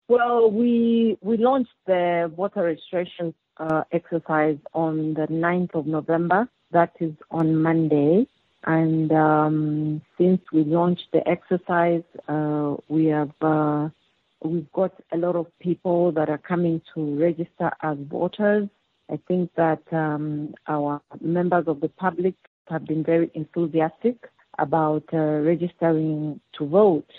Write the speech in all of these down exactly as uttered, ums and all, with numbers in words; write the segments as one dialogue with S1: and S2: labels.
S1: Well, we we launched the voter registration uh, exercise on the ninth of November. That is on Monday. And um, since we launched the exercise, uh, we have uh, we've got a lot of people that are coming to register as voters. I think that um, our members of the public have been very enthusiastic about uh, registering to vote.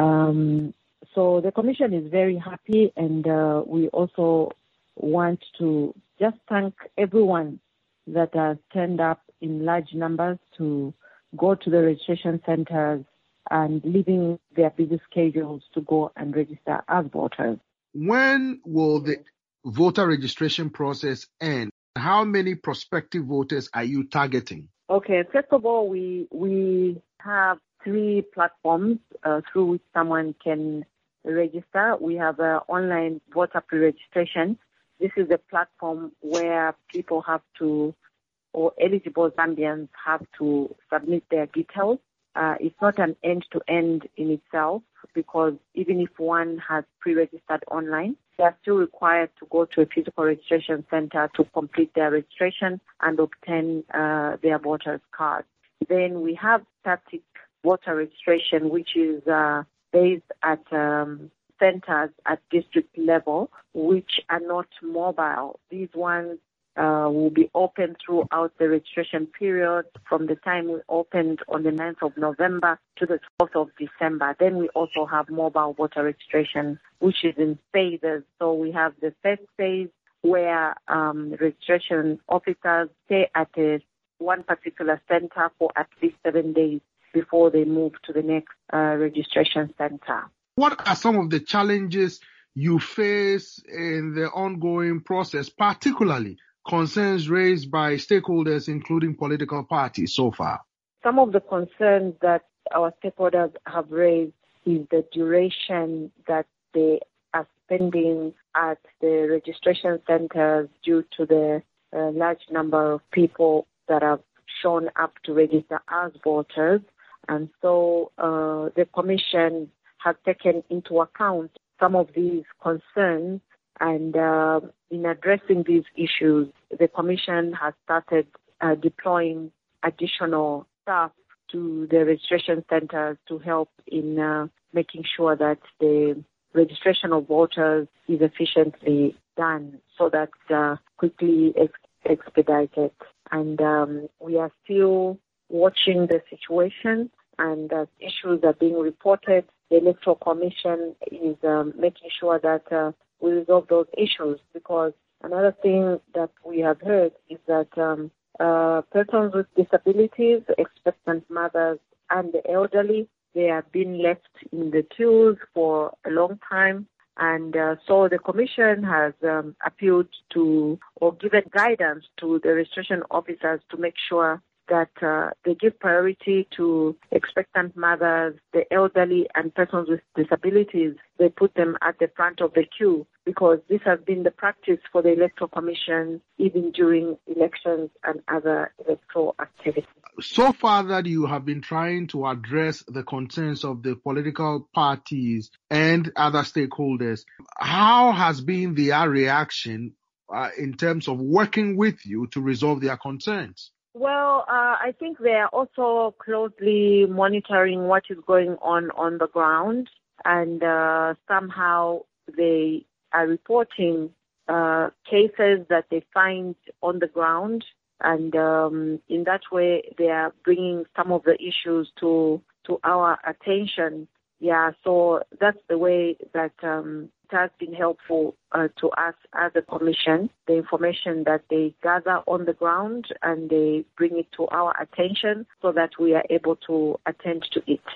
S1: Um, so the Commission is very happy, and uh, we also want to just thank everyone that has turned up in large numbers to go to the registration centers and leaving their busy schedules to go and register as voters.
S2: When will the voter registration process end? How many prospective voters are you targeting?
S1: Okay, first of all, we we have three platforms uh, through which someone can register. We have an online voter pre-registration. This is a platform where people have to, or eligible Zambians have to submit their details. Uh, it's not an end-to-end in itself, because even if one has pre-registered online, they are still required to go to a physical registration center to complete their registration and obtain uh, their voter's card. Then we have static voter registration, which is uh, based at um, centers at district level, which are not mobile. These ones Uh, will be open throughout the registration period from the time we opened on the ninth of November to the twelfth of December. Then we also have mobile voter registration, which is in phases. So we have the first phase where um, registration officers stay at a, one particular center for at least seven days before they move to the next uh, registration center.
S2: What are some of the challenges you face in the ongoing process, particularly concerns raised by stakeholders, including political parties so far?
S1: Some of the concerns that our stakeholders have raised is the duration that they are spending at the registration centers due to the uh, large number of people that have shown up to register as voters. And so uh, the Commission has taken into account some of these concerns. And uh, in addressing these issues, the Commission has started uh, deploying additional staff to the registration centers to help in uh, making sure that the registration of voters is efficiently done, so that uh, quickly ex- expedited. And um, we are still watching the situation, and as issues are being reported, the Electoral Commission is um, making sure that uh, we resolve those issues, because another thing that we have heard is that um, uh, persons with disabilities, expectant mothers, and the elderly, they have been left in the queues for a long time. And uh, so the Commission has um, appealed to or given guidance to the registration officers to make sure that uh, they give priority to expectant mothers, the elderly, and persons with disabilities. They put them at the front of the queue, because this has been the practice for the Electoral Commission even during elections and other electoral activities.
S2: So far that you have been trying to address the concerns of the political parties and other stakeholders, how has been their reaction uh, in terms of working with you to resolve their concerns?
S1: Well, uh, I think they are also closely monitoring what is going on on the ground, and uh, somehow they are reporting uh, cases that they find on the ground, and um, in that way they are bringing some of the issues to to our attention. Yeah, so that's the way that um, it has been helpful uh, to us as a Commission, the information that they gather on the ground, and they bring it to our attention so that we are able to attend to it.